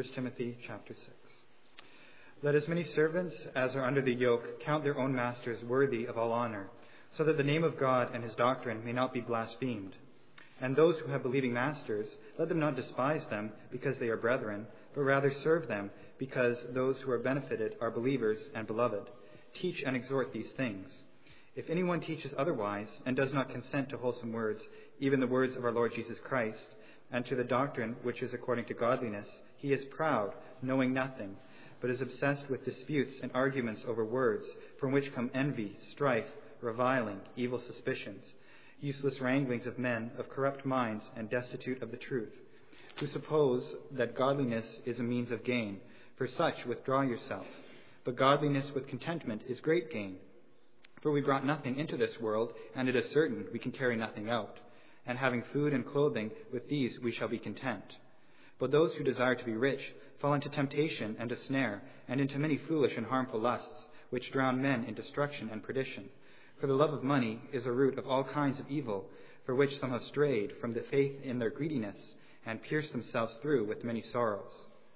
1 Timothy chapter 6. Let as many servants as are under the yoke count their own masters worthy of all honor, so that the name of God and his doctrine may not be blasphemed. And those who have believing masters, let them not despise them because they are brethren, but rather serve them because those who are benefited are believers and beloved. Teach and exhort these things. If anyone teaches otherwise and does not consent to wholesome words, even the words of our Lord Jesus Christ, and to the doctrine which is according to godliness, he is proud, knowing nothing, but is obsessed with disputes and arguments over words, from which come envy, strife, reviling, evil suspicions, useless wranglings of men of corrupt minds and destitute of the truth, who suppose that godliness is a means of gain. For such withdraw yourself. But godliness with contentment is great gain. For we brought nothing into this world, and it is certain we can carry nothing out. And having food and clothing, with these we shall be content. But those who desire to be rich fall into temptation and a snare, and into many foolish and harmful lusts, which drown men in destruction and perdition. For the love of money is a root of all kinds of evil, for which some have strayed from the faith in their greediness, and pierced themselves through with many sorrows.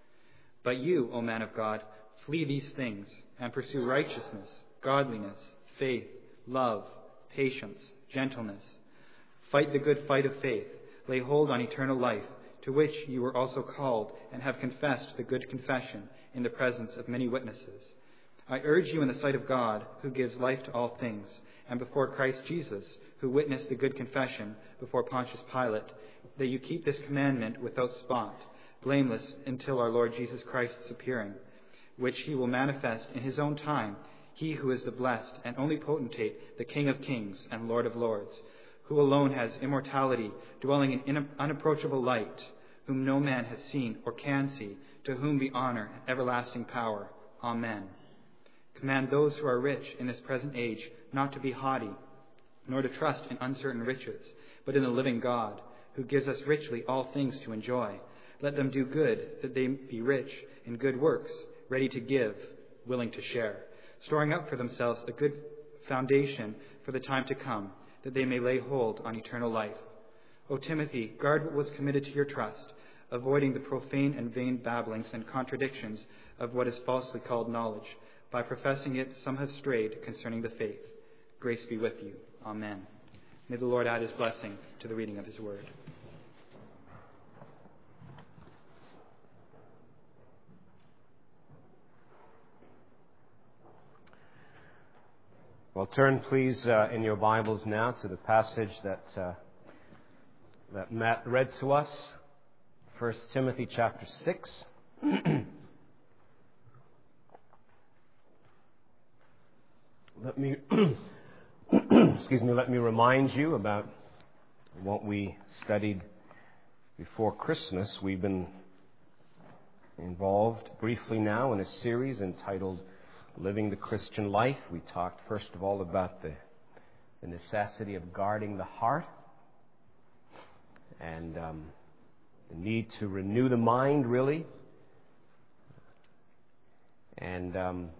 But you, O man of God, flee these things, and pursue righteousness, godliness, faith, love, patience, gentleness. Fight the good fight of faith. Lay hold on eternal life, to which you were also called, and have confessed the good confession in the presence of many witnesses. I urge you in the sight of God, who gives life to all things, and before Christ Jesus, who witnessed the good confession before Pontius Pilate, that you keep this commandment without spot, blameless until our Lord Jesus Christ's appearing, which he will manifest in his own time, he who is the blessed and only potentate, the King of kings and Lord of lords, who alone has immortality, dwelling in unapproachable light, whom no man has seen or can see, to whom be honor and everlasting power. Amen. Command those who are rich in this present age not to be haughty, nor to trust in uncertain riches, but in the living God, who gives us richly all things to enjoy. Let them do good, that they be rich in good works, ready to give, willing to share, storing up for themselves a good foundation for the time to come, that they may lay hold on eternal life. O Timothy, guard what was committed to your trust, avoiding the profane and vain babblings and contradictions of what is falsely called knowledge. By professing it, some have strayed concerning the faith. Grace be with you. Amen. May the Lord add his blessing to the reading of his word. Well, turn please in your Bibles now to the passage that Matt read to us, 1 Timothy chapter 6. Let me remind you about what we studied before Christmas. We've been involved briefly now in a series entitled Living the Christian Life. We talked first of all about the necessity of guarding the heart and the need to renew the mind, really. And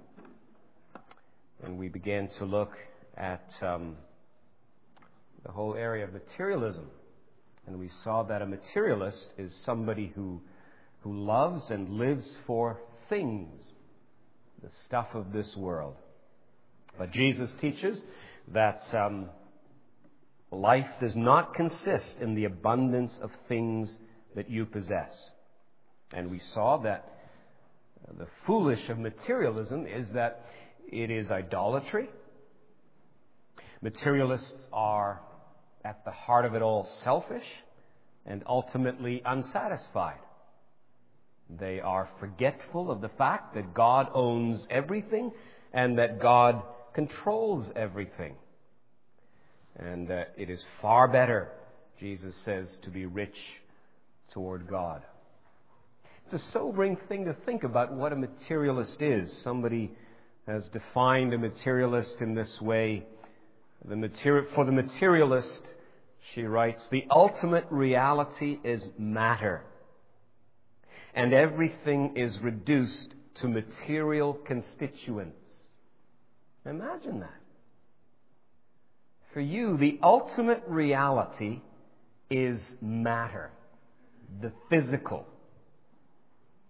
we began to look at the whole area of materialism. And we saw that a materialist is somebody who loves and lives for things, the stuff of this world. But Jesus teaches that life does not consist in the abundance of things that you possess. And we saw that the foolish of materialism is that it is idolatry. Materialists are, at the heart of it all, selfish and ultimately unsatisfied. They are forgetful of the fact that God owns everything and that God controls everything. And it is far better, Jesus says, to be rich toward God. It's a sobering thing to think about what a materialist is. Somebody has defined a materialist in this way. For the materialist, she writes, the ultimate reality is matter, and everything is reduced to material constituents. Imagine that. For you, the ultimate reality is matter, the physical.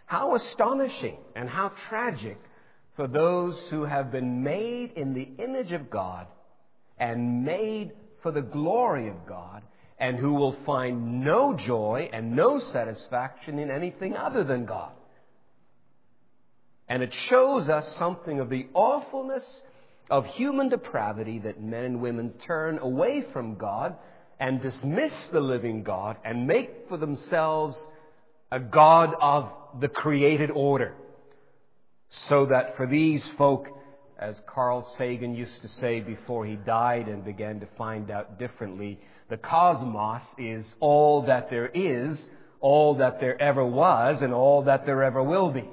How astonishing and how tragic for those who have been made in the image of God and made for the glory of God, and who will find no joy and no satisfaction in anything other than God. And it shows us something of the awfulness of human depravity, that men and women turn away from God and dismiss the living God and make for themselves a God of the created order. So that for these folk, as Carl Sagan used to say before he died and began to find out differently, the cosmos is all that there is, all that there ever was, and all that there ever will be.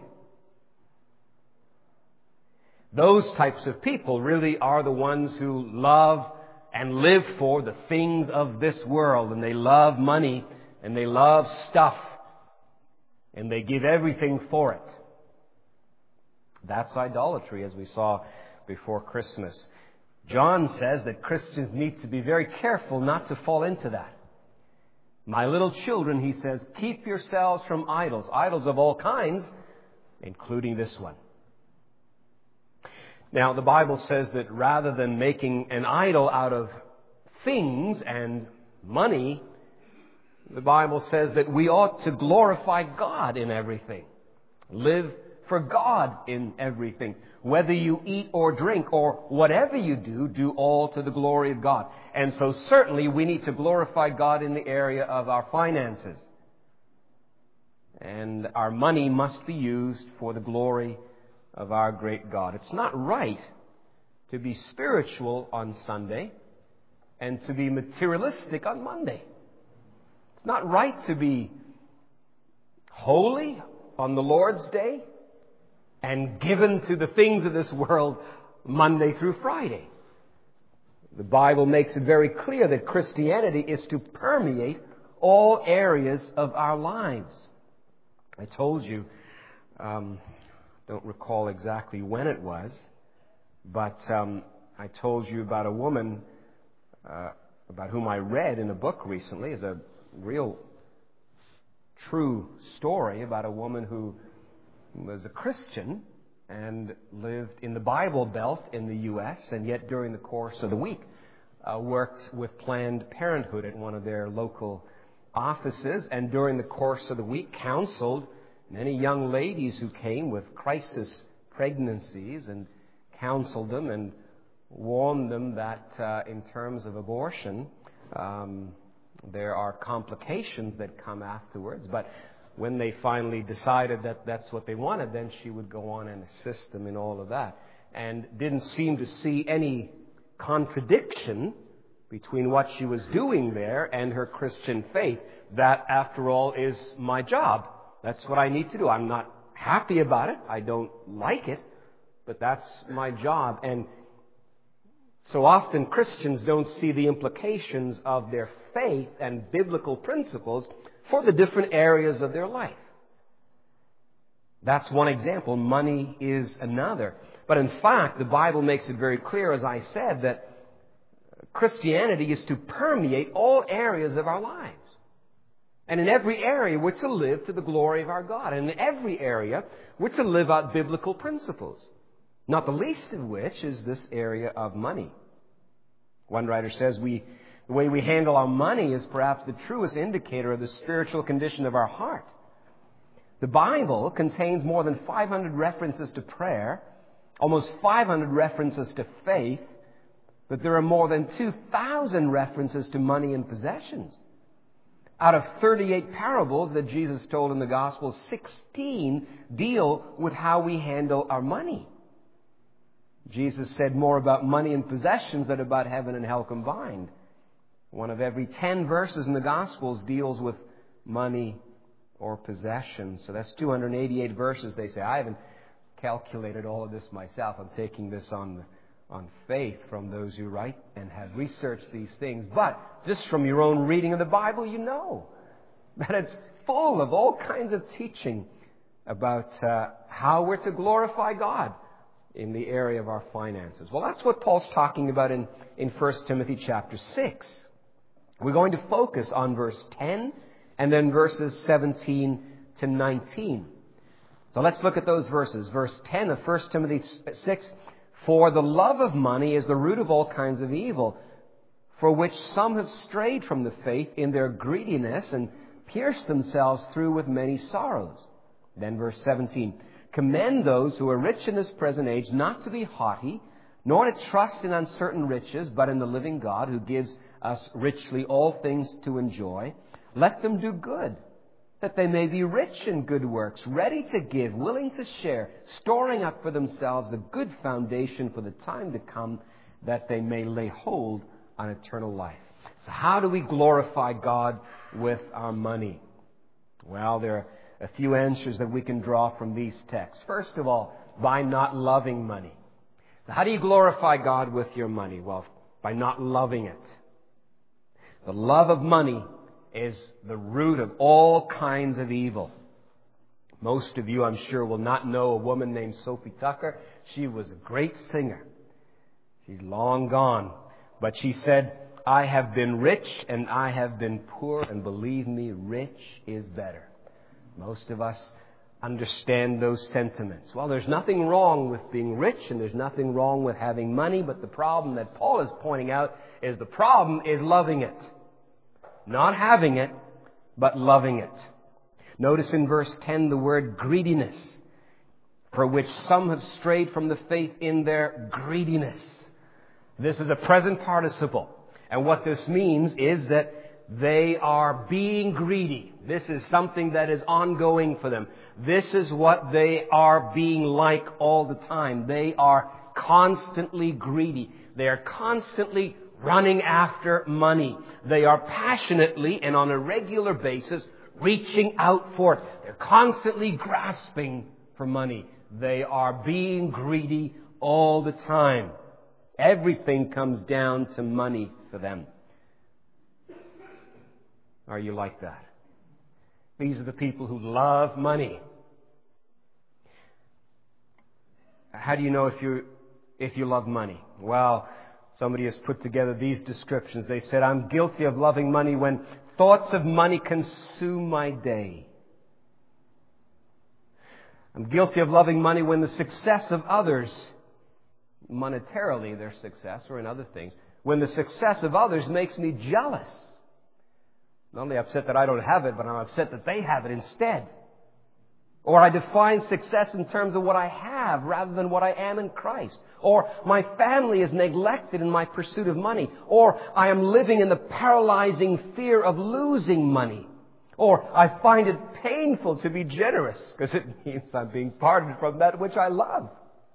Those types of people really are the ones who love and live for the things of this world, and they love money, and they love stuff, and they give everything for it. That's idolatry, as we saw before Christmas. John says that Christians need to be very careful not to fall into that. My little children, he says, keep yourselves from idols of all kinds, including this one. Now, the Bible says that rather than making an idol out of things and money, the Bible says that we ought to glorify God in everything. Live for God in everything. Whether you eat or drink or whatever you do, do all to the glory of God. And so certainly we need to glorify God in the area of our finances. And our money must be used for the glory of our great God. It's not right to be spiritual on Sunday and to be materialistic on Monday. It's not right to be holy on the Lord's Day and given to the things of this world Monday through Friday. The Bible makes it very clear that Christianity is to permeate all areas of our lives. I told you, don't recall exactly when it was, but I told you about a woman about whom I read in a book recently. It's a real true story about a woman who was a Christian and lived in the Bible Belt in the U.S., and yet during the course of the week worked with Planned Parenthood at one of their local offices, and during the course of the week counseled many young ladies who came with crisis pregnancies, and counseled them and warned them that in terms of abortion, there are complications that come afterwards. But when they finally decided that that's what they wanted, then she would go on and assist them in all of that. And didn't seem to see any contradiction between what she was doing there and her Christian faith. That, after all, is my job. That's what I need to do. I'm not happy about it. I don't like it. But that's my job. And so often Christians don't see the implications of their faith and biblical principles for the different areas of their life. That's one example. Money is another. But in fact, the Bible makes it very clear, as I said, that Christianity is to permeate all areas of our lives. And in every area, we're to live to the glory of our God. And in every area, we're to live out biblical principles. Not the least of which is this area of money. One writer says the way we handle our money is perhaps the truest indicator of the spiritual condition of our heart. The Bible contains more than 500 references to prayer, almost 500 references to faith, but there are more than 2,000 references to money and possessions. Out of 38 parables that Jesus told in the Gospel, 16 deal with how we handle our money. Jesus said more about money and possessions than about heaven and hell combined. One of every 10 verses in the Gospels deals with money or possessions. So that's 288 verses, they say. I haven't calculated all of this myself. I'm taking this on faith from those who write and have researched these things. But just from your own reading of the Bible, you know that it's full of all kinds of teaching about how we're to glorify God in the area of our finances. Well, that's what Paul's talking about in 1 Timothy chapter 6. We're going to focus on verse 10 and then verses 17 to 19. So let's look at those verses. Verse 10 of 1 Timothy 6, "For the love of money is the root of all kinds of evil, for which some have strayed from the faith in their greediness and pierced themselves through with many sorrows." Then verse 17, "Commend those who are rich in this present age not to be haughty, nor to trust in uncertain riches, but in the living God who gives us richly all things to enjoy. Let them do good, that they may be rich in good works, ready to give, willing to share, storing up for themselves a good foundation for the time to come, that they may lay hold on eternal life." So how do we glorify God with our money? Well, there are a few answers that we can draw from these texts. First of all, by not loving money. So how do you glorify God with your money? Well, by not loving it. The love of money is the root of all kinds of evil. Most of you, I'm sure, will not know a woman named Sophie Tucker. She was a great singer. She's long gone. But she said, "I have been rich and I have been poor, and believe me, rich is better." Most of us understand those sentiments. Well, there's nothing wrong with being rich and there's nothing wrong with having money, but the problem that Paul is pointing out is the problem is loving it. Not having it, but loving it. Notice in verse 10 the word greediness, "for which some have strayed from the faith in their greediness." This is a present participle. And what this means is that they are being greedy. This is something that is ongoing for them. This is what they are being like all the time. They are constantly greedy. They are constantly running after money. They are passionately and on a regular basis reaching out for it. They're constantly grasping for money. They are being greedy all the time. Everything comes down to money for them. Are you like that? These are the people who love money. How do you know if you love money? Well, somebody has put together these descriptions. They said, "I'm guilty of loving money when thoughts of money consume my day. I'm guilty of loving money when the success of others, monetarily their success or in other things, when the success of others makes me jealous. Not only upset that I don't have it, but I'm upset that they have it instead. Or I define success in terms of what I have rather than what I am in Christ. Or my family is neglected in my pursuit of money. Or I am living in the paralyzing fear of losing money. Or I find it painful to be generous because it means I'm being parted from that which I love."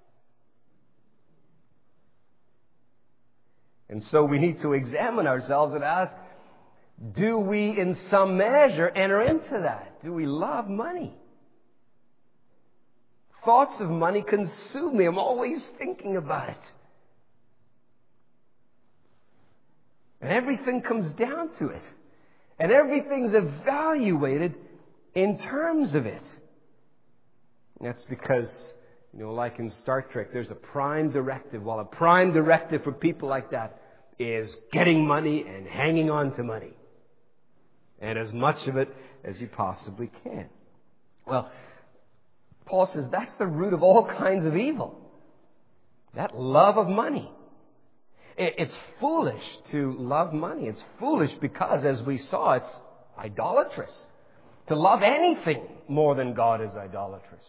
And so we need to examine ourselves and ask, do we in some measure enter into that? Do we love money? Thoughts of money consume me. I'm always thinking about it. And everything comes down to it. And everything's evaluated in terms of it. And that's because, like in Star Trek, there's a prime directive. Well, a prime directive for people like that is getting money and hanging on to money. And as much of it as you possibly can. Well, Paul says that's the root of all kinds of evil. That love of money. It's foolish to love money. It's foolish because, as we saw, it's idolatrous. To love anything more than God is idolatrous.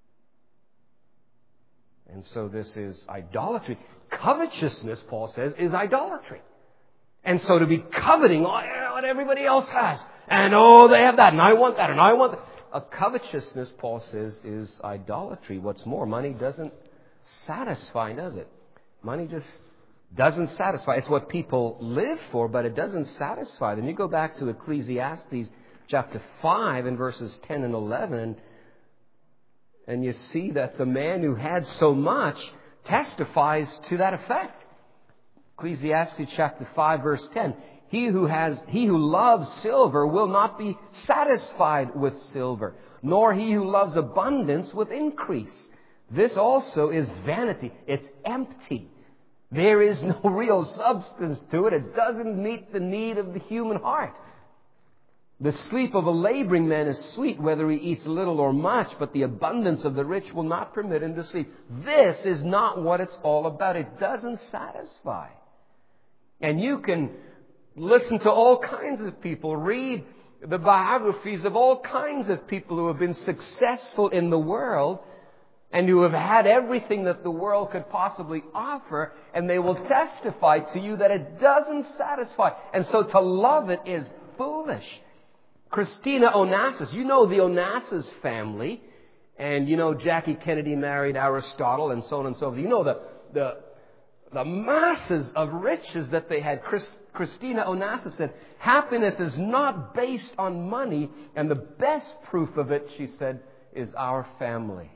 And so this is idolatry. Covetousness, Paul says, is idolatry. And so to be coveting what everybody else has. And they have that, and I want that, and I want that. A covetousness, Paul says, is idolatry. What's more, money doesn't satisfy, does it? Money just doesn't satisfy. It's what people live for, but it doesn't satisfy them. You go back to Ecclesiastes chapter 5 and verses 10 and 11, and you see that the man who had so much testifies to that effect. Ecclesiastes chapter 5 verse 10. He who loves silver will not be satisfied with silver, nor he who loves abundance with increase. This also is vanity. It's empty. There is no real substance to it. It doesn't meet the need of the human heart. The sleep of a laboring man is sweet, whether he eats little or much, but the abundance of the rich will not permit him to sleep. This is not what it's all about. It doesn't satisfy. And you can listen to all kinds of people, read the biographies of all kinds of people who have been successful in the world and who have had everything that the world could possibly offer, and they will testify to you that it doesn't satisfy. And so to love it is foolish. Christina Onassis, you know the Onassis family, and you know Jackie Kennedy married Aristotle and so on and so forth. You know the masses of riches that they had. Christina Onassis said, happiness is not based on money, and the best proof of it, she said, is our family.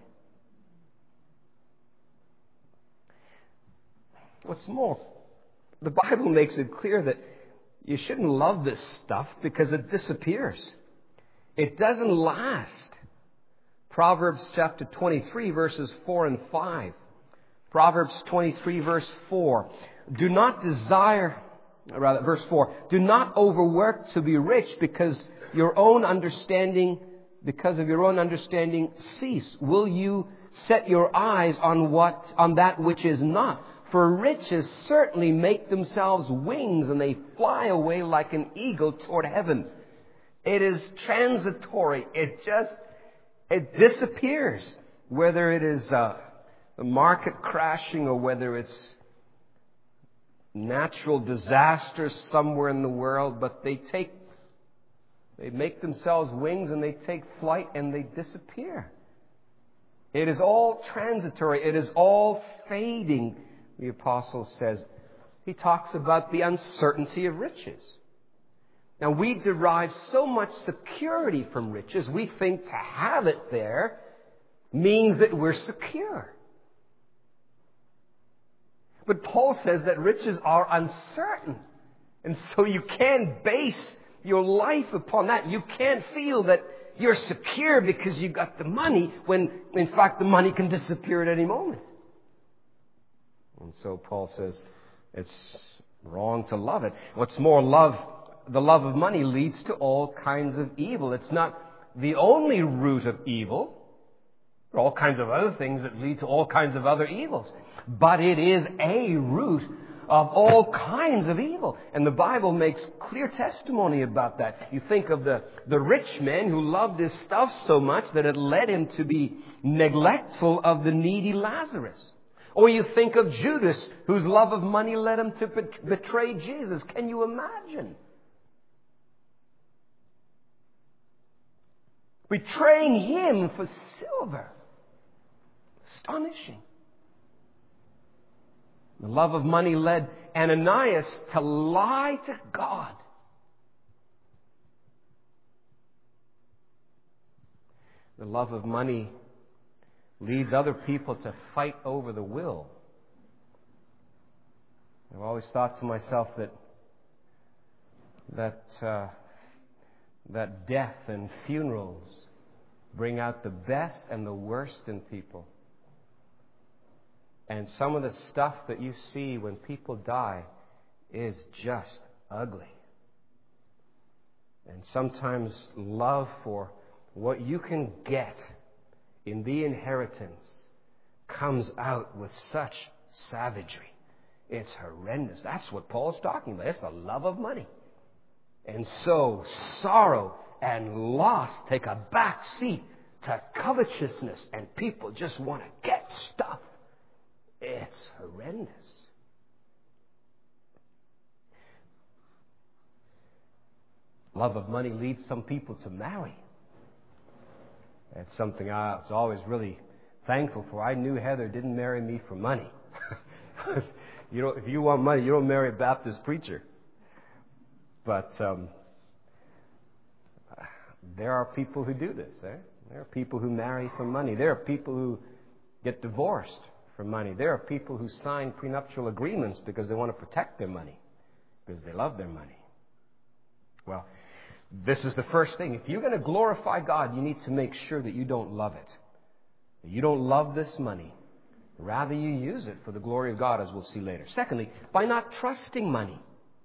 What's more, the Bible makes it clear that you shouldn't love this stuff because it disappears. It doesn't last. Proverbs chapter 23, verses 4 and 5. Proverbs 23, verse 4. Verse 4. Do not overwork to be rich because of your own understanding cease. Will you set your eyes on that which is not? For riches certainly make themselves wings, and they fly away like an eagle toward heaven. It is transitory. It disappears. Whether it is the market crashing or whether it's natural disasters somewhere in the world, but they make themselves wings and they take flight and they disappear. It is all transitory. It is all fading. The apostle says, he talks about the uncertainty of riches. Now, we derive so much security from riches, we think to have it there means that we're secure. But Paul says that riches are uncertain. And so you can't base your life upon that. You can't feel that you're secure because you got the money when, in fact, the money can disappear at any moment. And so Paul says it's wrong to love it. What's more, the love of money leads to all kinds of evil. It's not the only root of evil. There are all kinds of other things that lead to all kinds of other evils. But it is a root of all kinds of evil. And the Bible makes clear testimony about that. You think of the rich man who loved his stuff so much that it led him to be neglectful of the needy Lazarus. Or you think of Judas, whose love of money led him to betray Jesus. Can you imagine? Betraying him for silver. Astonishing. The love of money led Ananias to lie to God. The love of money leads other people to fight over the will. I've always thought to myself that death and funerals bring out the best and the worst in people. And some of the stuff that you see when people die is just ugly. And sometimes love for what you can get in the inheritance comes out with such savagery. It's horrendous. That's what Paul's talking about. It's the love of money. And so sorrow and loss take a back seat to covetousness, and people just want to get stuff. It's horrendous. Love of money leads some people to marry. That's something I was always really thankful for. I knew Heather didn't marry me for money. If you want money, you don't marry a Baptist preacher. But there are people who do this. There are people who marry for money. There are people who get divorced for money. There are people who sign prenuptial agreements because they want to protect their money, because they love their money. Well, this is the first thing. If you're going to glorify God, you need to make sure that you don't love it. That you don't love this money. Rather, you use it for the glory of God, as we'll see later. Secondly, by not trusting money.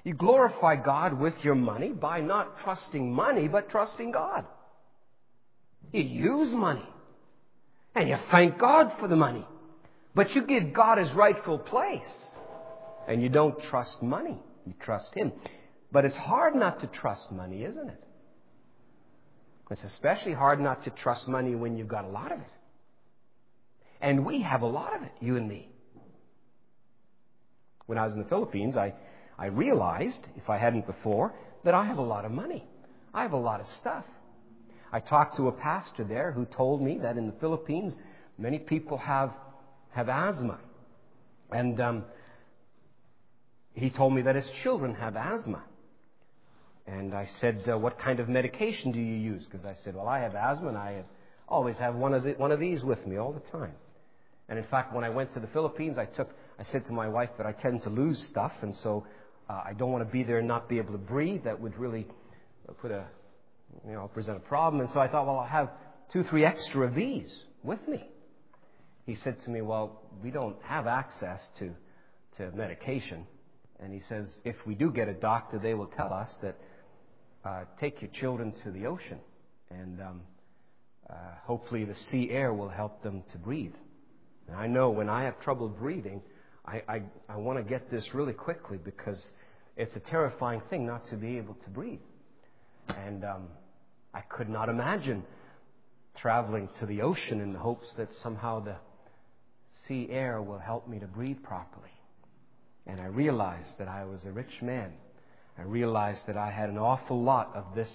You glorify God with your money by not trusting money, but trusting God. You use money. And you thank God for the money. But you give God His rightful place. And you don't trust money. You trust Him. But it's hard not to trust money, isn't it? It's especially hard not to trust money when you've got a lot of it. And we have a lot of it, you and me. When I was in the Philippines, I realized, if I hadn't before, that I have a lot of money. I have a lot of stuff. I talked to a pastor there who told me that in the Philippines, many people have asthma. And he told me that his children have asthma. And I said, what kind of medication do you use? Because I said, well, I have asthma and I always have one of these with me all the time. And in fact, when I went to the Philippines, I said to my wife that I tend to lose stuff, and so I don't want to be there and not be able to breathe. That would really present a problem. And so I thought, well, I'll have 2-3 extra of these with me. He said to me, well, we don't have access to medication. And he says, if we do get a doctor, they will tell us that take your children to the ocean, and hopefully the sea air will help them to breathe. And I know when I have trouble breathing, I want to get this really quickly, because it's a terrifying thing not to be able to breathe. And I could not imagine traveling to the ocean in the hopes that somehow the sea air will help me to breathe properly. And I realized that I was a rich man. I realized that I had an awful lot of this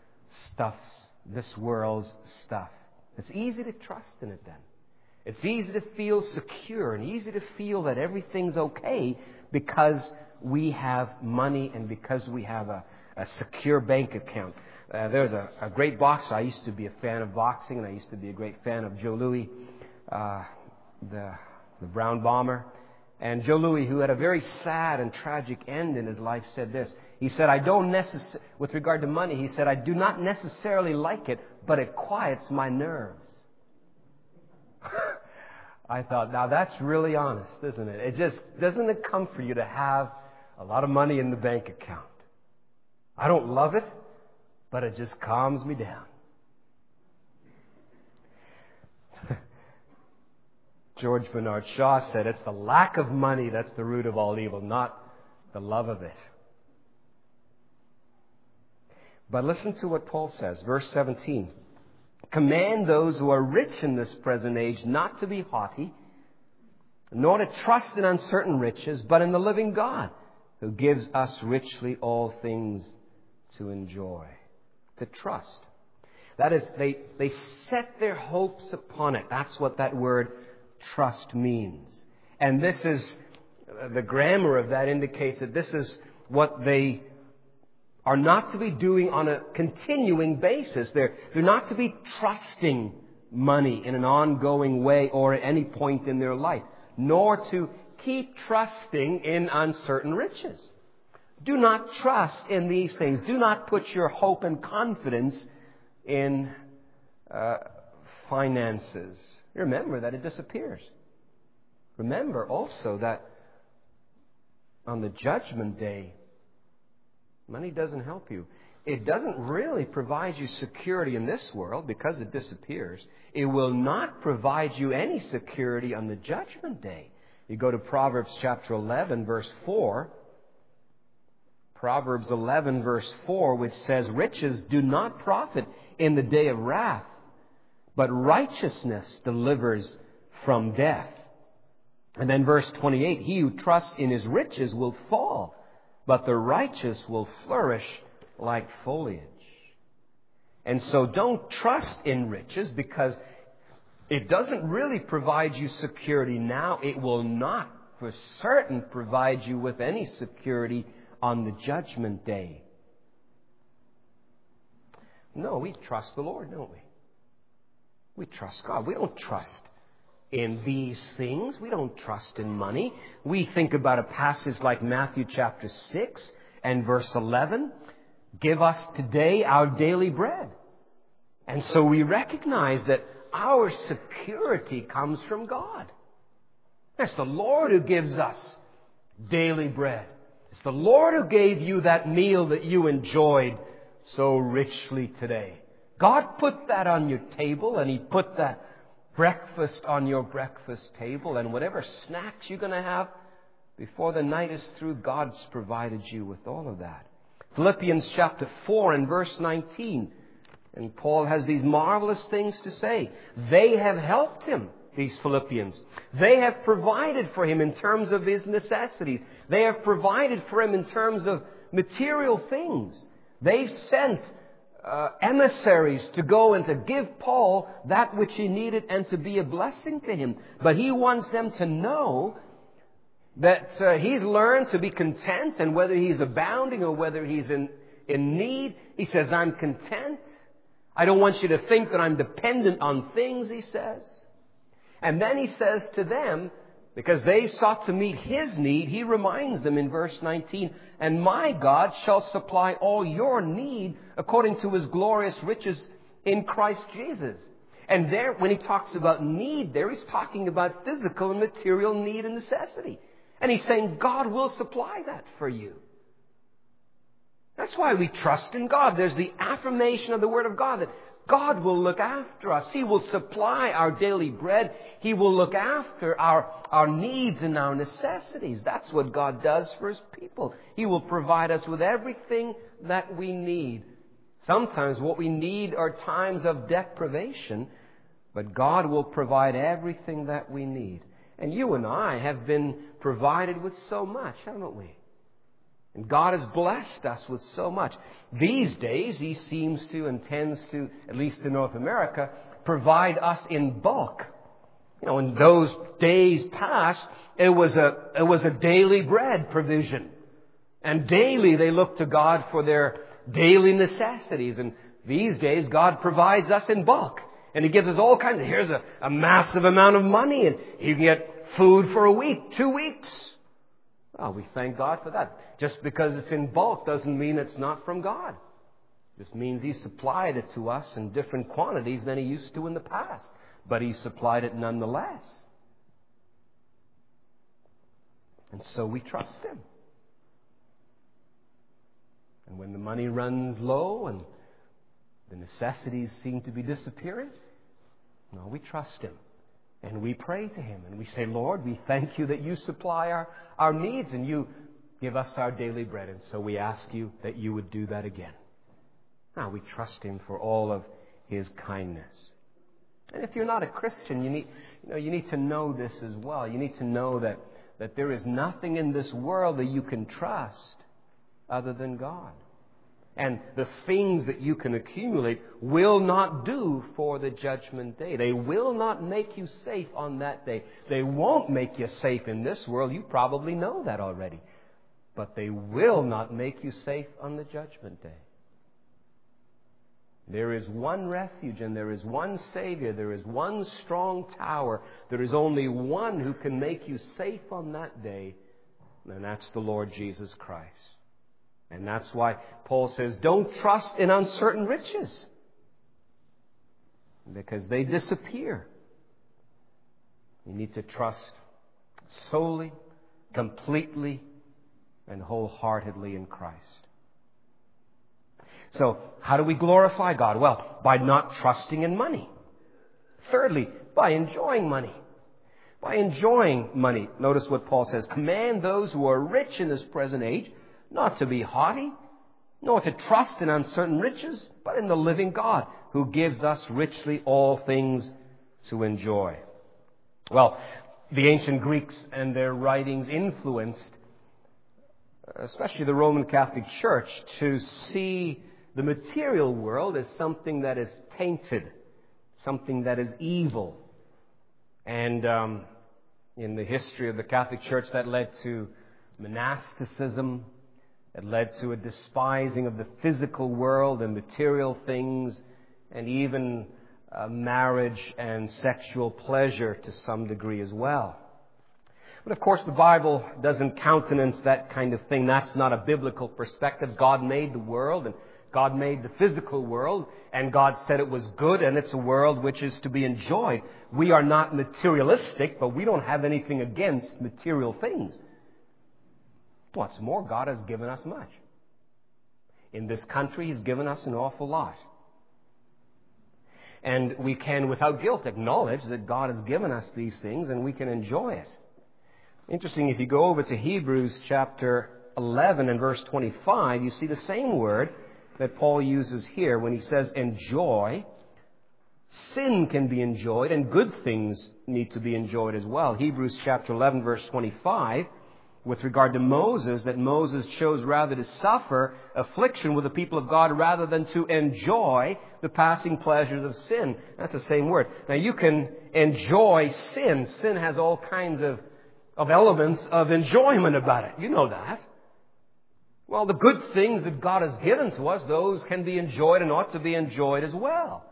world's stuff. It's easy to trust in it then. It's easy to feel secure and easy to feel that everything's okay because we have money and because we have a secure bank account. There's a great boxer. I used to be a fan of boxing, and I used to be a great fan of Joe Louis, the Brown Bomber. And Joe Louis, who had a very sad and tragic end in his life, said this. He said, with regard to money, he said, I do not necessarily like it, but it quiets my nerves. I thought, now that's really honest, isn't it? Doesn't it comfort you to have a lot of money in the bank account? I don't love it, but it just calms me down. George Bernard Shaw said, it's the lack of money that's the root of all evil, not the love of it. But listen to what Paul says, verse 17. Command those who are rich in this present age not to be haughty, nor to trust in uncertain riches, but in the living God, who gives us richly all things to enjoy. To trust. That is, they set their hopes upon it. That's what that word trust means. And this is, the grammar of that indicates that this is what they are not to be doing on a continuing basis. They're not to be trusting money in an ongoing way or at any point in their life, nor to keep trusting in uncertain riches. Do not trust in these things. Do not put your hope and confidence in finances. Remember that it disappears. Remember also that on the judgment day, money doesn't help you. It doesn't really provide you security in this world because it disappears. It will not provide you any security on the judgment day. You go to Proverbs chapter 11, verse 4. Proverbs 11, verse 4, which says, riches do not profit in the day of wrath, but righteousness delivers from death. And then verse 28, he who trusts in his riches will fall, but the righteous will flourish like foliage. And so don't trust in riches, because it doesn't really provide you security now. It will not for certain provide you with any security on the judgment day. No, we trust the Lord, don't we? We trust God. We don't trust in these things. We don't trust in money. We think about a passage like Matthew chapter 6 and verse 11. Give us today our daily bread. And so we recognize that our security comes from God. It's the Lord who gives us daily bread. It's the Lord who gave you that meal that you enjoyed so richly today. God put that on your table, and He put that breakfast on your breakfast table, and whatever snacks you're going to have before the night is through, God's provided you with all of that. Philippians chapter 4 and verse 19. And Paul has these marvelous things to say. They have helped him, these Philippians. They have provided for him in terms of his necessities. They have provided for him in terms of material things. They sent emissaries to go and to give Paul that which he needed and to be a blessing to him. But he wants them to know that he's learned to be content, and whether he's abounding or whether he's in need, he says, I'm content. I don't want you to think that I'm dependent on things, he says. And then he says to them, because they sought to meet his need, he reminds them in verse 19, and my God shall supply all your need according to His glorious riches in Christ Jesus. And there, when he talks about need there, he's talking about physical and material need and necessity. And he's saying God will supply that for you. That's why we trust in God. There's the affirmation of the Word of God that God will look after us. He will supply our daily bread. He will look after our needs and our necessities. That's what God does for His people. He will provide us with everything that we need. Sometimes what we need are times of deprivation, but God will provide everything that we need. And you and I have been provided with so much, haven't we? And God has blessed us with so much. These days, He seems to and tends to, at least in North America, provide us in bulk. You know, in those days past, it was a daily bread provision. And daily they looked to God for their daily necessities. And these days, God provides us in bulk. And He gives us all kinds of, here's a massive amount of money, and you can get food for a week, 2 weeks. Well, we thank God for that. Just because it's in bulk doesn't mean it's not from God. It just means He supplied it to us in different quantities than He used to in the past. But He supplied it nonetheless. And so we trust Him. And when the money runs low and the necessities seem to be disappearing, no, we trust Him. And we pray to Him. And we say, Lord, we thank You that You supply our needs and You give us our daily bread. And so we ask You that You would do that again. Now, we trust Him for all of His kindness. And if you're not a Christian, you need to know this as well. You need to know that there is nothing in this world that you can trust other than God. And the things that you can accumulate will not do for the judgment day. They will not make you safe on that day. They won't make you safe in this world. You probably know that already. But they will not make you safe on the judgment day. There is one refuge and there is one Savior. There is one strong tower. There is only one who can make you safe on that day. And that's the Lord Jesus Christ. And that's why Paul says, don't trust in uncertain riches, because they disappear. You need to trust solely, completely, and wholeheartedly in Christ. So, how do we glorify God? Well, by not trusting in money. Thirdly, by enjoying money. By enjoying money. Notice what Paul says. Command those who are rich in this present age not to be haughty, nor to trust in uncertain riches, but in the living God, who gives us richly all things to enjoy. Well, the ancient Greeks and their writings influenced, especially the Roman Catholic Church, to see the material world as something that is tainted, something that is evil. And in the history of the Catholic Church, that led to monasticism. It led to a despising of the physical world and material things, and even marriage and sexual pleasure to some degree as well. But of course, the Bible doesn't countenance that kind of thing. That's not a biblical perspective. God made the world, and God made the physical world, and God said it was good, and it's a world which is to be enjoyed. We are not materialistic, but we don't have anything against material things. What's more, God has given us much. In this country, He's given us an awful lot. And we can, without guilt, acknowledge that God has given us these things and we can enjoy it. Interesting, if you go over to Hebrews chapter 11 and verse 25, you see the same word that Paul uses here when he says enjoy. Sin can be enjoyed and good things need to be enjoyed as well. Hebrews chapter 11 verse 25, with regard to Moses, that Moses chose rather to suffer affliction with the people of God rather than to enjoy the passing pleasures of sin. That's the same word. Now you can enjoy sin. Sin has all kinds of elements of enjoyment about it. You know that. Well, the good things that God has given to us, those can be enjoyed and ought to be enjoyed as well.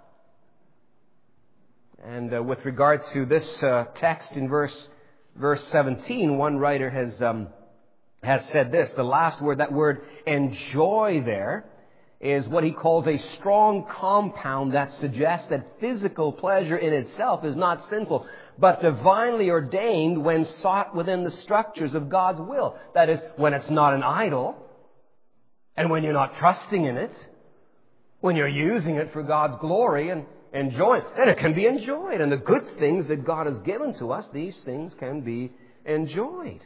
And with regard to this text in verse 17, one writer has said this. The last word, that word enjoy there, is what he calls a strong compound that suggests that physical pleasure in itself is not sinful, but divinely ordained when sought within the structures of God's will. That is, when it's not an idol, and when you're not trusting in it, when you're using it for God's glory and enjoying it, then it can be enjoyed. And the good things that God has given to us, these things can be enjoyed.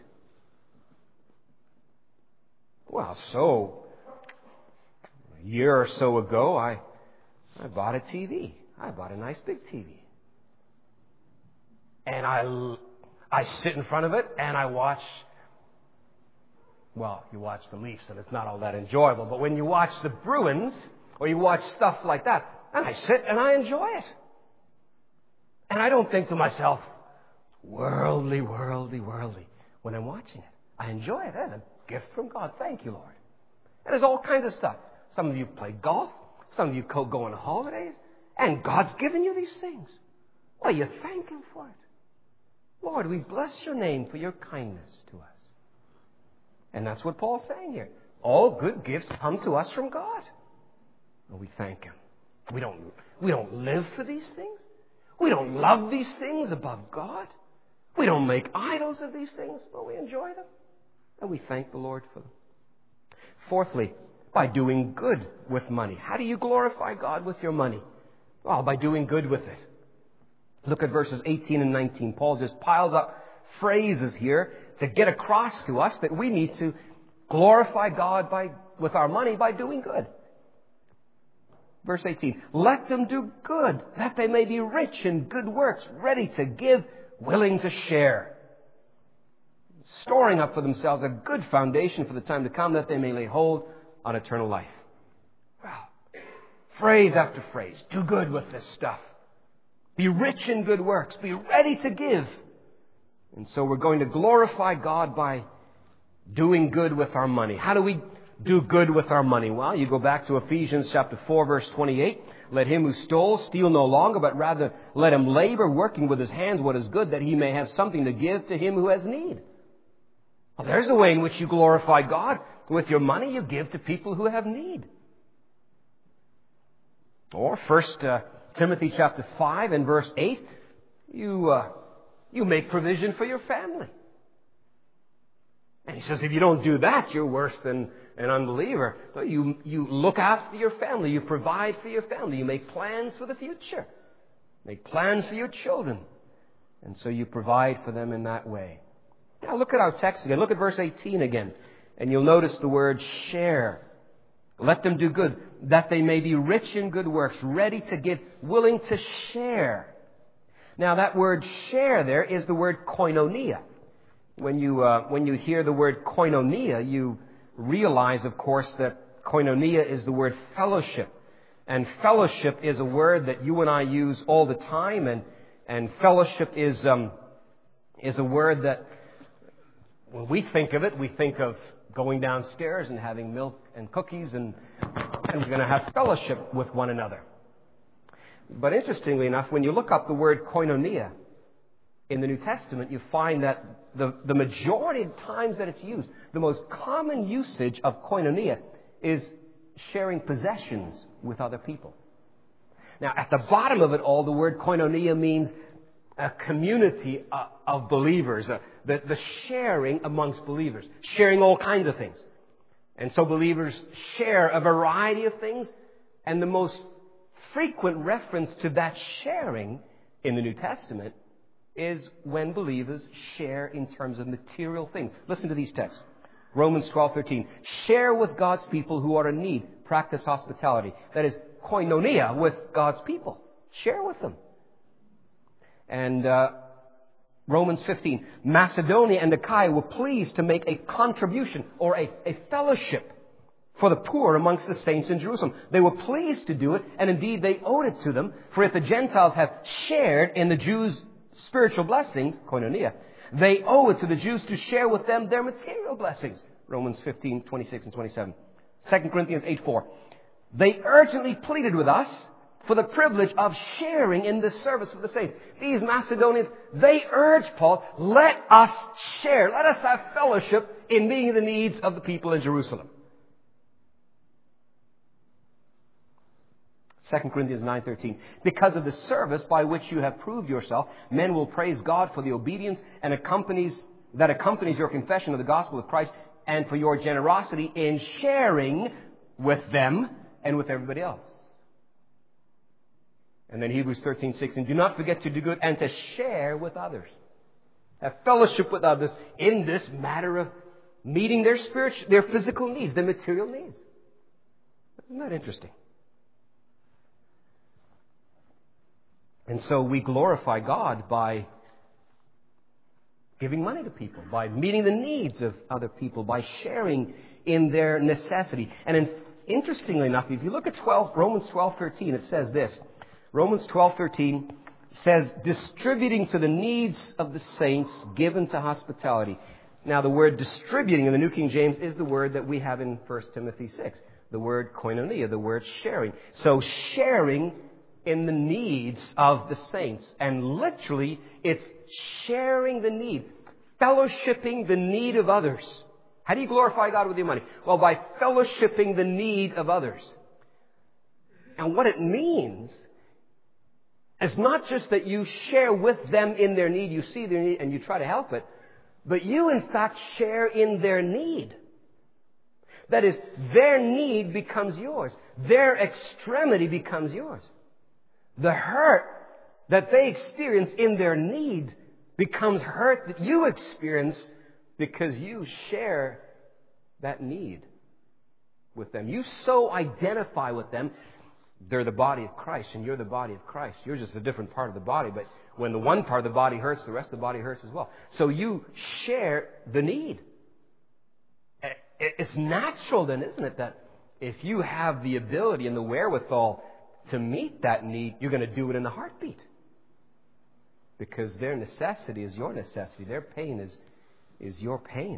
Well, so a year or so ago, I bought a TV. I bought a nice big TV. And I sit in front of it and I watch, well, you watch the Leafs and it's not all that enjoyable, but when you watch the Bruins or you watch stuff like that, and I sit and I enjoy it. And I don't think to myself, worldly, when I'm watching it. I enjoy it. That's a gift from God. Thank you, Lord. And there's all kinds of stuff. Some of you play golf. Some of you go on holidays. And God's given you these things. Well, you thank Him for it. Lord, we bless your name for your kindness to us. And that's what Paul's saying here. All good gifts come to us from God. And we thank Him. We don't live for these things. We don't love these things above God. We don't make idols of these things, but we enjoy them. And we thank the Lord for them. Fourthly, by doing good with money. How do you glorify God with your money? Well, by doing good with it. Look at verses 18 and 19. Paul just piles up phrases here to get across to us that we need to glorify God with our money by doing good. Verse 18, let them do good, that they may be rich in good works, ready to give, willing to share. Storing up for themselves a good foundation for the time to come, that they may lay hold on eternal life. Well, phrase after phrase, do good with this stuff. Be rich in good works, be ready to give. And so we're going to glorify God by doing good with our money. How do we do good with our money? Well, you go back to Ephesians chapter 4, verse 28. Let him who stole steal no longer, but rather let him labor, working with his hands what is good, that he may have something to give to him who has need. Well, there's a way in which you glorify God. With your money, you give to people who have need. Or 1 Timothy chapter 5 and verse 8, you make provision for your family. And he says, if you don't do that, you're worse than an unbeliever. But you look after your family. You provide for your family. You make plans for the future. Make plans for your children. And so you provide for them in that way. Now look at our text again. Look at verse 18 again. And you'll notice the word share. Let them do good, that they may be rich in good works, ready to give, willing to share. Now that word share there is the word koinonia. When you hear the word koinonia, you realize, of course, that koinonia is the word fellowship. And fellowship is a word that you and I use all the time. And fellowship is a word that, when we think of it, we think of going downstairs and having milk and cookies and we're going to have fellowship with one another. But interestingly enough, when you look up the word koinonia in the New Testament, you find that the majority of times that it's used, the most common usage of koinonia is sharing possessions with other people. Now, at the bottom of it all, the word koinonia means a community of believers, the sharing amongst believers, sharing all kinds of things. And so believers share a variety of things, and the most frequent reference to that sharing in the New Testament is when believers share in terms of material things. Listen to these texts. Romans 12:13. Share with God's people who are in need. Practice hospitality. That is koinonia with God's people. Share with them. And Romans 15. Macedonia and Achaia were pleased to make a contribution or a fellowship for the poor amongst the saints in Jerusalem. They were pleased to do it, and indeed they owed it to them. For if the Gentiles have shared in the Jews' spiritual blessings, koinonia, they owe it to the Jews to share with them their material blessings. Romans 15:26 and 27. 2 Corinthians 8:4. They urgently pleaded with us for the privilege of sharing in the service of the saints. These Macedonians, they urge Paul, let us share, let us have fellowship in meeting the needs of the people in Jerusalem. 2 Corinthians 9:13. Because of the service by which you have proved yourself, men will praise God for the obedience that accompanies your confession of the gospel of Christ, and for your generosity in sharing with them and with everybody else. And then Hebrews 13:6. And do not forget to do good and to share with others. Have fellowship with others in this matter of meeting their physical needs, their material needs. Isn't that interesting? And so we glorify God by giving money to people, by meeting the needs of other people, by sharing in their necessity. And interestingly enough, if you look at Romans 12:13, it says this. Romans 12:13 says, distributing to the needs of the saints, given to hospitality. Now, the word distributing in the New King James is the word that we have in 1 Timothy 6. The word koinonia, the word sharing. So sharing in the needs of the saints. And literally, it's sharing the need, fellowshipping the need of others. How do you glorify God with your money? Well, by fellowshipping the need of others. And what it means is not just that you share with them in their need, you see their need and you try to help it, but you in fact share in their need. That is, their need becomes yours. Their extremity becomes yours. The hurt that they experience in their need becomes hurt that you experience because you share that need with them. You so identify with them. They're the body of Christ and you're the body of Christ. You're just a different part of the body, but when the one part of the body hurts, the rest of the body hurts as well. So you share the need. It's natural then, isn't it, that if you have the ability and the wherewithal to meet that need, you're going to do it in a heartbeat. Because their necessity is your necessity. Their pain is your pain.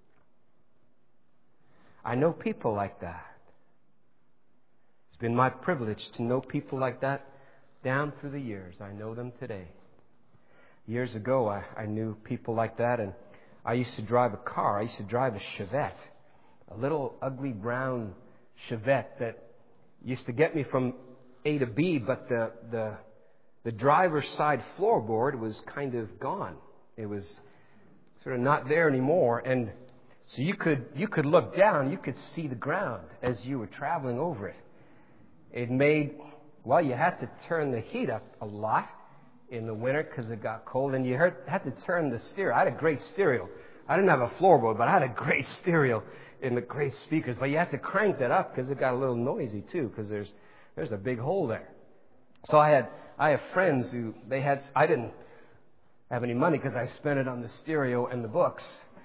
I know people like that. It's been my privilege to know people like that down through the years. I know them today. Years ago, I knew people like that, and I used to drive a car. I used to drive a Chevette, a little ugly brown Chevette that used to get me from A to B, but the driver's side floorboard was kind of gone. It was sort of not there anymore, and so you could look down, you could see the ground as you were traveling over it. It made, well, you had to turn the heat up a lot in the winter because it got cold, and you had to turn the stereo. I had a great stereo. I didn't have a floorboard, but I had a great stereo in the great speakers. But you had to crank that up because it got a little noisy too, because there's a big hole there. So I have friends who I didn't have any money because I spent it on the stereo and the books.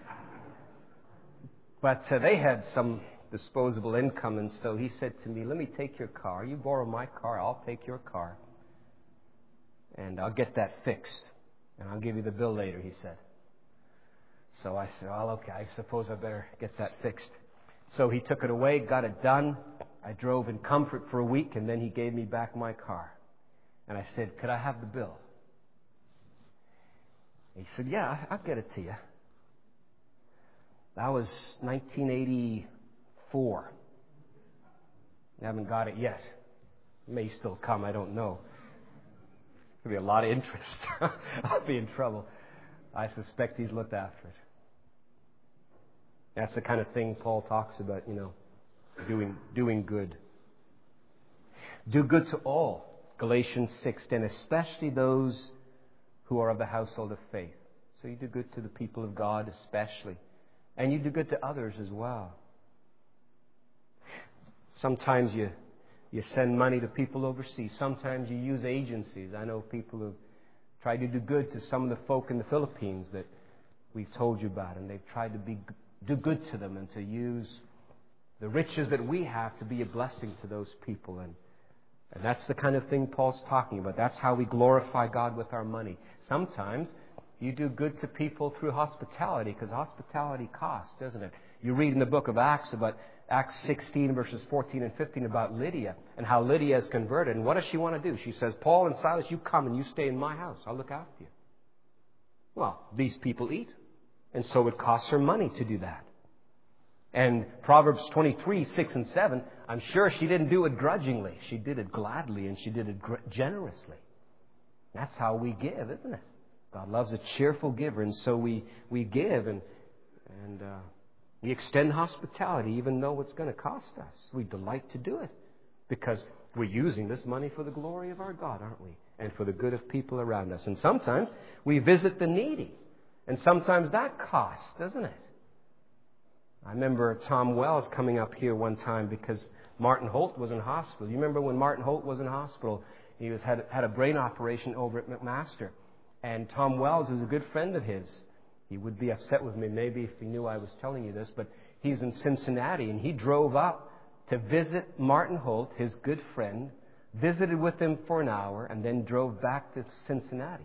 But they had some disposable income, and so he said to me, let me take your car. You borrow my car, I'll take your car. And I'll get that fixed. And I'll give you the bill later, he said. So I said, well, okay, I suppose I better get that fixed. So he took it away, got it done. I drove in comfort for a week, and then he gave me back my car. And I said, could I have the bill? He said, yeah, I'll get it to you. That was 1984. I haven't got it yet. It may still come, I don't know. There'll be a lot of interest. I'll be in trouble. I suspect he's looked after it. That's the kind of thing Paul talks about, doing good. Do good to all, Galatians 6, and especially those who are of the household of faith. So you do good to the people of God especially. And you do good to others as well. Sometimes you send money to people overseas. Sometimes you use agencies. I know people who try to do good to some of the folk in the Philippines that we've told you about. And they've tried to do good to them and to use the riches that we have to be a blessing to those people. And that's the kind of thing Paul's talking about. That's how we glorify God with our money. Sometimes you do good to people through hospitality, because hospitality costs, doesn't it? You read in the book of Acts about Acts 16 verses 14 and 15 about Lydia and how Lydia is converted. And what does she want to do? She says, Paul and Silas, you come and you stay in my house. I'll look after you. Well, these people eat. And so it costs her money to do that. And Proverbs 23, 6 and 7, I'm sure she didn't do it grudgingly. She did it gladly and she did it generously. That's how we give, isn't it? God loves a cheerful giver, and so we give and we extend hospitality even though it's going to cost us. We delight to do it because we're using this money for the glory of our God, aren't we? And for the good of people around us. And sometimes we visit the needy. And sometimes that costs, doesn't it? I remember Tom Wells coming up here one time because Martin Holt was in hospital. You remember when Martin Holt was in hospital? He had a brain operation over at McMaster. And Tom Wells is a good friend of his. He would be upset with me maybe if he knew I was telling you this, but he's in Cincinnati and he drove up to visit Martin Holt, his good friend, visited with him for an hour, and then drove back to Cincinnati.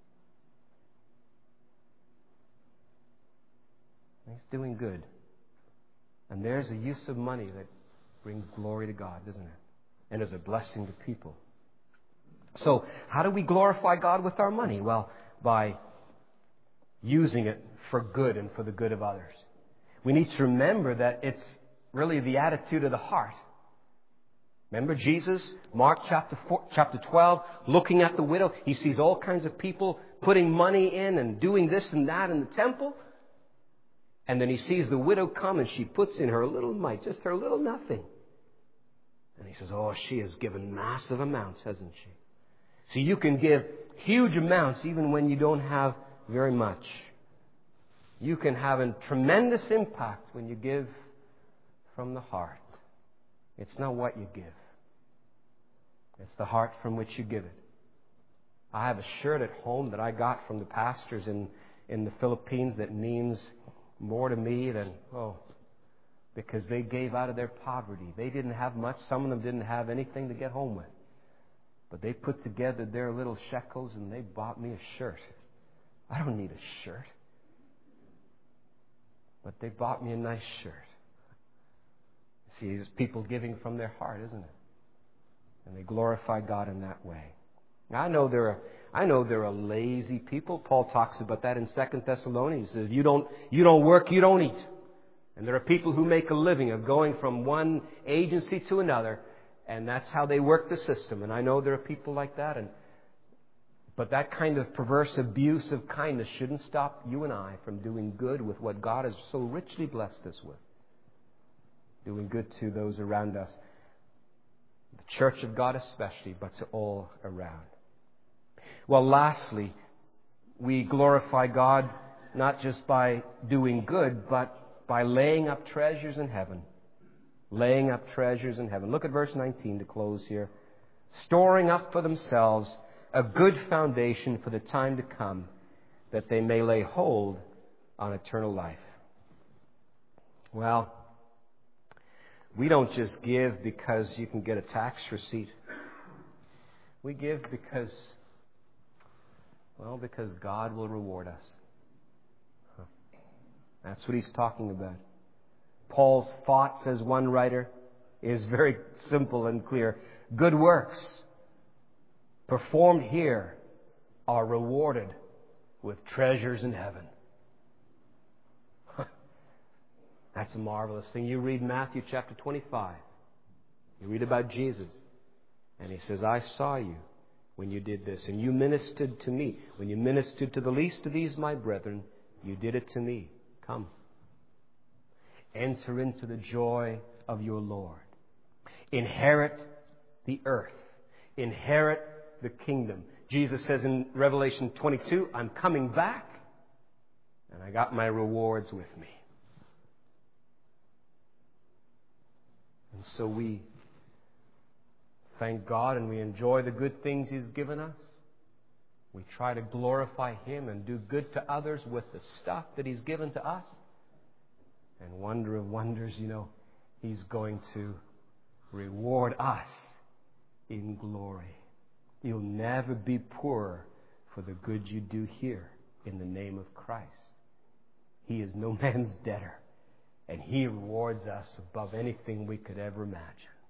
He's doing good. And there's a use of money that brings glory to God, doesn't it? And is a blessing to people. So, how do we glorify God with our money? Well, by using it for good and for the good of others. We need to remember that it's really the attitude of the heart. Remember Jesus, Mark chapter 12, looking at the widow. He sees all kinds of people putting money in and doing this and that in the temple. And then he sees the widow come and she puts in her little mite, just her little nothing. And he says, oh, she has given massive amounts, hasn't she? So you can give huge amounts even when you don't have very much. You can have a tremendous impact when you give from the heart. It's not what you give. It's the heart from which you give it. I have a shirt at home that I got from the pastors in the Philippines that means more to me than, because they gave out of their poverty. They didn't have much. Some of them didn't have anything to get home with. But they put together their little shekels and they bought me a shirt. I don't need a shirt. But they bought me a nice shirt. See, it's people giving from their heart, isn't it? And they glorify God in that way. Now, I know there are lazy people. Paul talks about that in 2 Thessalonians. He says, you don't work, you don't eat. And there are people who make a living of going from one agency to another, and that's how they work the system. And I know there are people like that. But that kind of perverse abuse of kindness shouldn't stop you and I from doing good with what God has so richly blessed us with. Doing good to those around us. The church of God especially, but to all around. Well, lastly, we glorify God not just by doing good, but by laying up treasures in heaven. Laying up treasures in heaven. Look at verse 19 to close here. Storing up for themselves a good foundation for the time to come, that they may lay hold on eternal life. Well, we don't just give because you can get a tax receipt. We give because God will reward us. That's what he's talking about. Paul's thought, says one writer, is very simple and clear. Good works performed here are rewarded with treasures in heaven. That's a marvelous thing. You read Matthew chapter 25. You read about Jesus. And he says, I saw you when you did this. And you ministered to me. When you ministered to the least of these, my brethren, you did it to me. Come. Enter into the joy of your Lord. Inherit the earth. Inherit the kingdom. Jesus says in Revelation 22, I'm coming back, and I got my rewards with me. And so we thank God and we enjoy the good things He's given us. We try to glorify Him and do good to others with the stuff that He's given to us. And wonder of wonders, He's going to reward us in glory. You'll never be poorer for the good you do here in the name of Christ. He is no man's debtor, and He rewards us above anything we could ever imagine.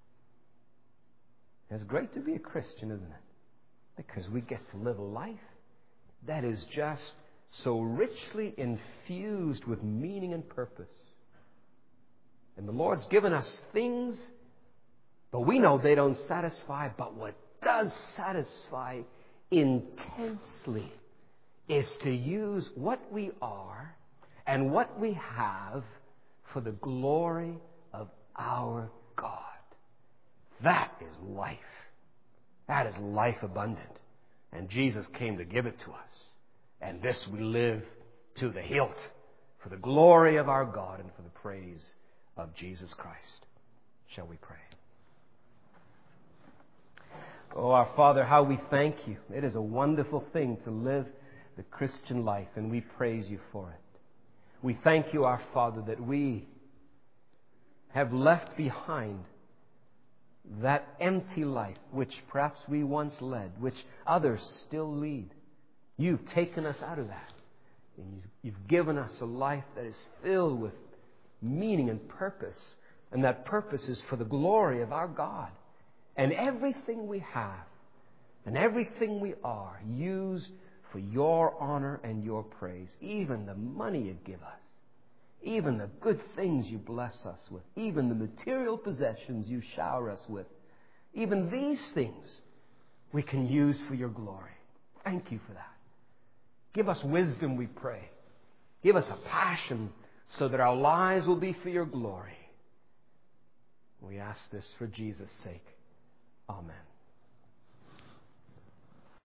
It's great to be a Christian, isn't it? Because we get to live a life that is just so richly infused with meaning and purpose. And the Lord's given us things, but we know they don't satisfy. But what does satisfy intensely is to use what we are and what we have for the glory of our God. That is life. That is life abundant. And Jesus came to give it to us. And this we live to the hilt for the glory of our God and for the praise of Jesus Christ. Shall we pray? Oh, our Father, how we thank You. It is a wonderful thing to live the Christian life, and we praise You for it. We thank You, our Father, that we have left behind that empty life which perhaps we once led, which others still lead. You've taken us out of that. And You've given us a life that is filled with meaning and purpose. And that purpose is for the glory of our God. And everything we have and everything we are used for Your honor and Your praise. Even the money You give us. Even the good things You bless us with. Even the material possessions You shower us with. Even these things we can use for Your glory. Thank You for that. Give us wisdom, we pray. Give us a passion so that our lives will be for Your glory. We ask this for Jesus' sake. Amen.